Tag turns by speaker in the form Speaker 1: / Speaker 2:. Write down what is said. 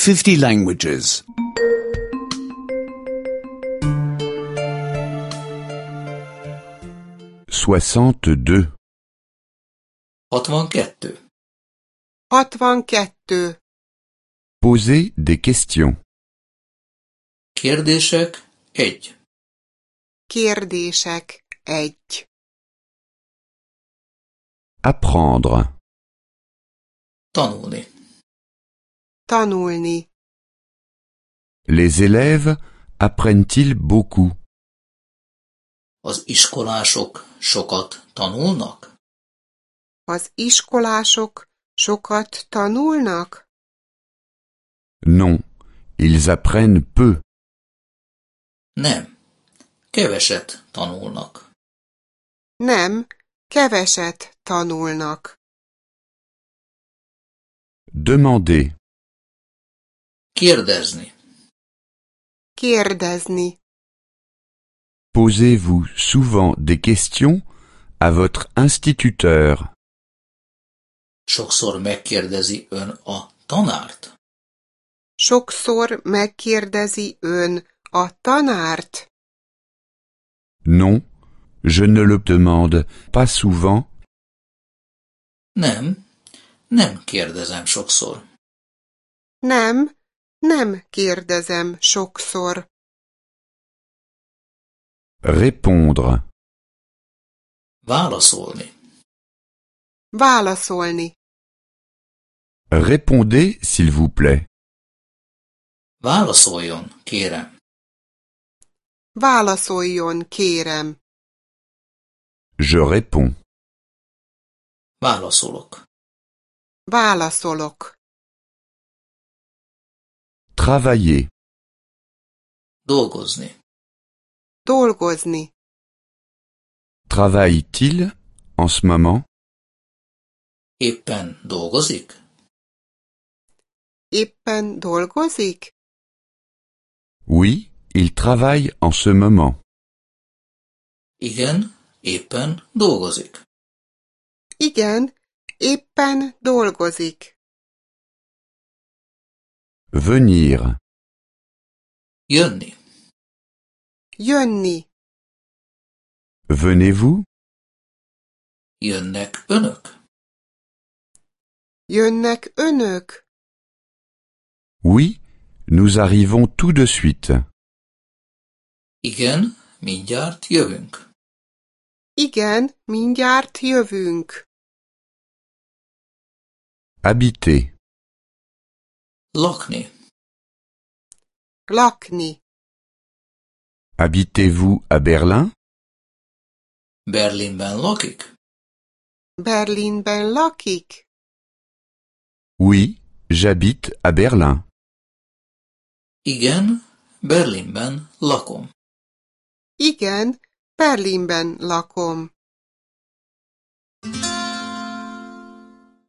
Speaker 1: 50 languages.
Speaker 2: 62.
Speaker 3: 62.
Speaker 4: 62.
Speaker 2: Posez des questions.
Speaker 3: Kérdések 1.
Speaker 4: Kérdések 1.
Speaker 2: Apprendre.
Speaker 3: Tanulni.
Speaker 4: Tanulni.
Speaker 2: Les élèves apprennent-ils beaucoup?
Speaker 3: Az iskolások sokat tanulnak?
Speaker 4: Az iskolások sokat tanulnak?
Speaker 2: Non, ils apprennent peu.
Speaker 3: Nem. Keveset tanulnak.
Speaker 4: Nem, keveset tanulnak.
Speaker 2: Demandez.
Speaker 3: Kérdezni.
Speaker 4: Kérdezni.
Speaker 2: Posez-vous souvent des questions à votre instituteur.
Speaker 3: Sokszor megkérdezi ön a tanárt?
Speaker 4: Sokszor megkérdezi ön a tanárt?
Speaker 2: Non, je ne le demande pas souvent.
Speaker 3: Nem. Nem kérdezem sokszor.
Speaker 4: Nem, nem kérdezem sokszor.
Speaker 2: Répondre.
Speaker 3: Válaszolni.
Speaker 4: Válaszolni.
Speaker 2: Répondez, s'il vous plaît.
Speaker 3: Válaszoljon, kérem.
Speaker 4: Válaszoljon, kérem.
Speaker 2: Je réponds.
Speaker 3: Válaszolok.
Speaker 4: Válaszolok.
Speaker 2: Travailler.
Speaker 3: Dolgozni.
Speaker 4: Dolgozni.
Speaker 2: Travaille-t-il en ce moment?
Speaker 3: Éppen dolgozik?
Speaker 4: Éppen dolgozik?
Speaker 2: Oui, il travaille en ce moment.
Speaker 3: Igen, éppen dolgozik.
Speaker 4: Igen, éppen dolgozik.
Speaker 2: Venir.
Speaker 3: Jönni.
Speaker 4: Jönni.
Speaker 2: Venez-vous?
Speaker 3: Jönnek önök?
Speaker 4: Jönnek önök?
Speaker 2: Oui, nous arrivons tout de suite.
Speaker 3: Igen, mindjárt jövünk.
Speaker 4: Igen, mindjárt jövünk.
Speaker 2: Habiter.
Speaker 3: Lakni.
Speaker 4: Lakni.
Speaker 2: Habitez-vous à Berlin?
Speaker 3: Berlinben lakik?
Speaker 4: Berlinben lakik?
Speaker 2: Oui, j'habite à Berlin.
Speaker 3: Igen, Berlinben lakom.
Speaker 4: Igen, Berlinben lakom.